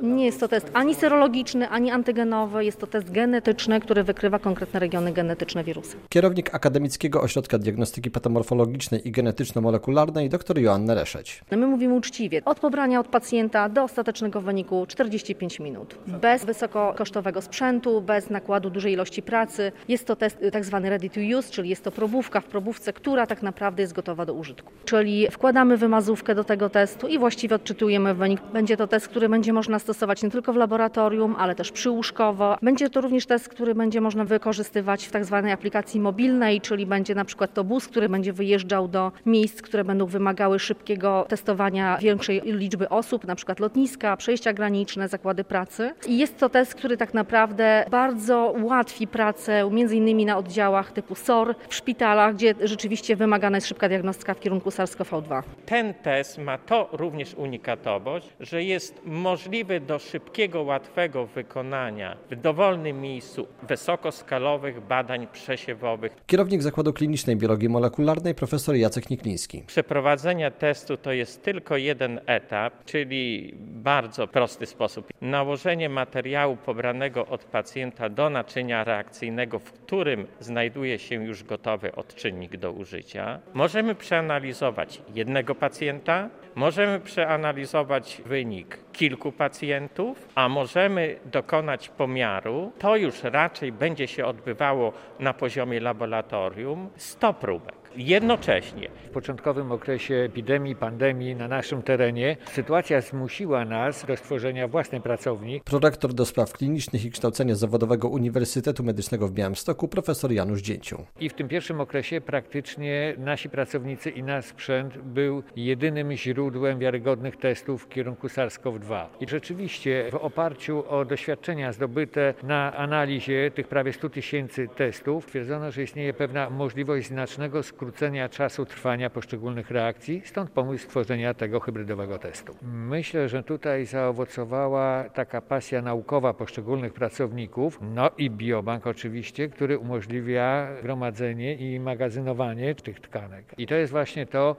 Nie jest to test ani serologiczny, ani antygenowy, jest to test genetyczny, który wykrywa konkretne regiony genetyczne wirusa. Kierownik Akademickiego Ośrodka Diagnostyki Patomorfologicznej i Genetyczno-Molekularnej dr Joanna Reszeć. My mówimy uczciwie, od pobrania od pacjenta do ostatecznego wyniku 45 minut. Bez wysokokosztowego sprzętu, bez nakładu dużej ilości pracy. Jest to test tak zwany ready to use, czyli jest to probówka w probówce, która tak naprawdę jest gotowa do użytku. Czyli wkładamy wymazówkę do tego testu i właściwie odczytujemy wynik. Będzie to test, który będzie można stosować nie tylko w laboratorium, ale też przyłóżkowo. Będzie to również test, który będzie można wykorzystywać w tak zwanej aplikacji mobilnej, czyli będzie na przykład to bus, który będzie wyjeżdżał do miejsc, które będą wymagały szybkiego testowania większej liczby osób, na przykład lotniska, przejścia graniczne, zakłady pracy. I jest to test, który tak naprawdę bardzo ułatwi pracę między innymi na oddziałach typu SOR, w szpitalach, gdzie rzeczywiście wymagana jest szybka diagnostyka w kierunku SARS-CoV-2. Ten test ma to również unikatowość, że jest możliwy do szybkiego, łatwego wykonania w dowolnym miejscu wysokoskalowych badań przesiewowych. Kierownik Zakładu Klinicznej Biologii Molekularnej profesor Jacek Nikliński. Przeprowadzenie testu to jest tylko jeden etap, czyli bardzo prosty sposób. Nałożenie materiału pobranego od pacjenta do naczynia reakcyjnego, w którym znajduje się już gotowy odczynnik do użycia. Możemy przeanalizować jednego pacjenta, możemy przeanalizować wynik kilku pacjentów, a możemy dokonać pomiaru. To już raczej będzie się odbywało na poziomie laboratorium 100 próbek. Jednocześnie. W początkowym okresie epidemii, pandemii na naszym terenie sytuacja zmusiła nas do stworzenia własnej pracowni. Prorektor do spraw klinicznych i kształcenia zawodowego Uniwersytetu Medycznego w Białymstoku profesor Janusz Dzięcioł. I w tym pierwszym okresie praktycznie nasi pracownicy i nasz sprzęt był jedynym źródłem wiarygodnych testów w kierunku SARS-CoV-2. I rzeczywiście w oparciu o doświadczenia zdobyte na analizie tych prawie 100 000 testów stwierdzono, że istnieje pewna możliwość znacznego skrócenia czasu trwania poszczególnych reakcji, stąd pomysł stworzenia tego hybrydowego testu. Myślę, że tutaj zaowocowała taka pasja naukowa poszczególnych pracowników, no i biobank oczywiście, który umożliwia gromadzenie i magazynowanie tych tkanek. I to jest właśnie to,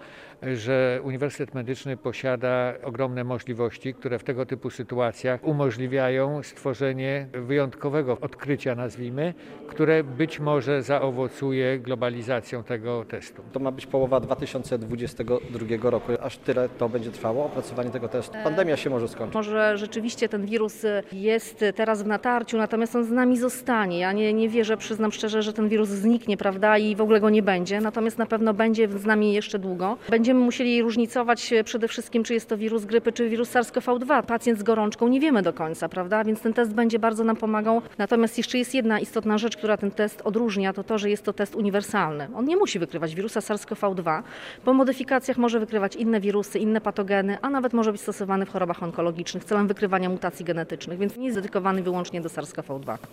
że Uniwersytet Medyczny posiada ogromne możliwości, które w tego typu sytuacjach umożliwiają stworzenie wyjątkowego odkrycia, nazwijmy, które być może zaowocuje globalizacją tego testu. To ma być połowa 2022 roku. Aż tyle to będzie trwało, opracowanie tego testu. Pandemia się może skończyć. Może rzeczywiście ten wirus jest teraz w natarciu, natomiast on z nami zostanie. Ja nie wierzę, przyznam szczerze, że ten wirus zniknie, prawda, i w ogóle go nie będzie. Natomiast na pewno będzie z nami jeszcze długo. Będziemy musieli różnicować przede wszystkim, czy jest to wirus grypy, czy wirus SARS-CoV-2. Pacjent z gorączką nie wiemy do końca, prawda, więc ten test będzie bardzo nam pomagał. Natomiast jeszcze jest jedna istotna rzecz, która ten test odróżnia, to, że jest to test uniwersalny. On nie musi wykrywać wirusa SARS-CoV-2. Po modyfikacjach może wykrywać inne wirusy, inne patogeny, a nawet może być stosowany w chorobach onkologicznych celem wykrywania mutacji genetycznych, więc nie jest dedykowany wyłącznie do SARS-CoV-2.